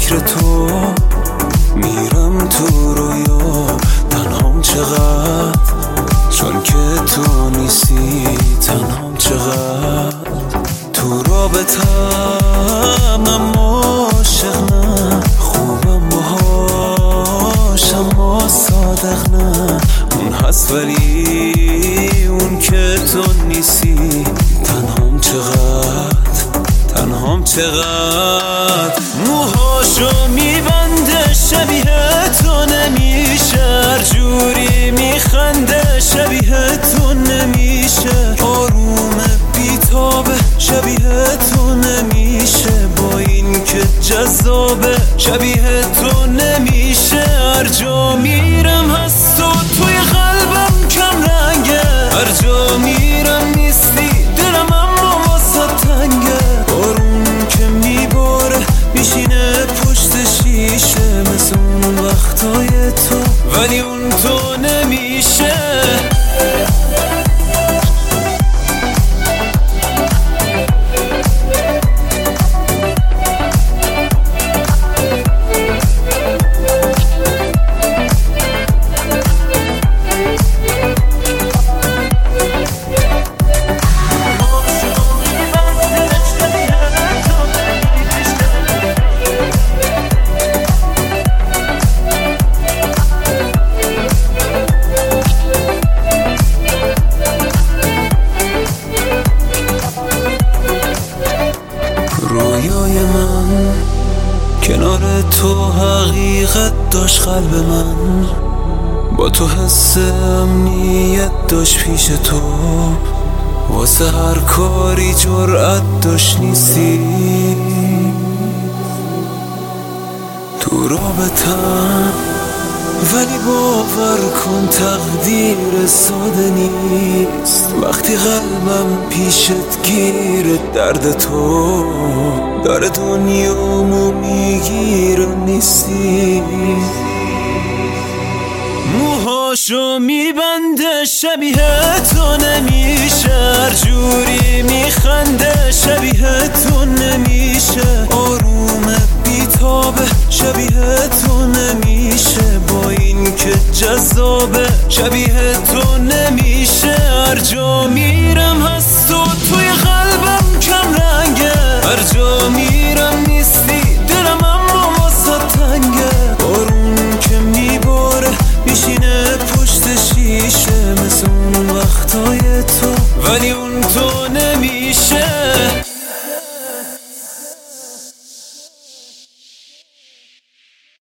فکر تو میرم تو رویا، تنهام چقدر چون که تو نیستی، تنهام چقدر تو رابطم، اما عاشق نه، خوبم باهاش اما صادق نه، اون هست ولی اون که تو نیستی، تنهام چقدر، تنهام چقدر موهاشو میبنده شبیه تو نمیشه، هر جوری میخنده شبیه تو نمیشه، آرومه بیتابه شبیه تو نمیشه، با این که جذابه شبیه تو نمیشه، هر جا میرم هست و توی قلبم کم رنگه، هر جا میرم نیستی دلم اما واسه تنگه، بارون که میباره میشینه پشت شیشه، مثل اون وقتای تو ولی اون تو نمیشه. رویای من کنار تو حقیقت داشت، قلب من با تو حس امنیت داشت، پیش تو واسه هر کاری جرأت داشت، نیستی تو رابطم، ولی باور کن تقدیر ساده نیست، وقتی قلبم پیشت گیره، درد تو داره دنیامو میگیره، نیستی موهاشو میبنده شبیه تو نمیشه، هر جوری میخنده شبیه تو نمیشه، آرومه بیتابه شبیه تو نمیشه، با این که جذابه شبیه تو نمیشه، هر جا میرم هست و توی قلبم کم رنگه، هر جا میرم نیستی دلم اما واسه تنگه، بارون که میباره میشینه پشت شیشه، مثل اون وقتای تو ولی اون تو نمیشه.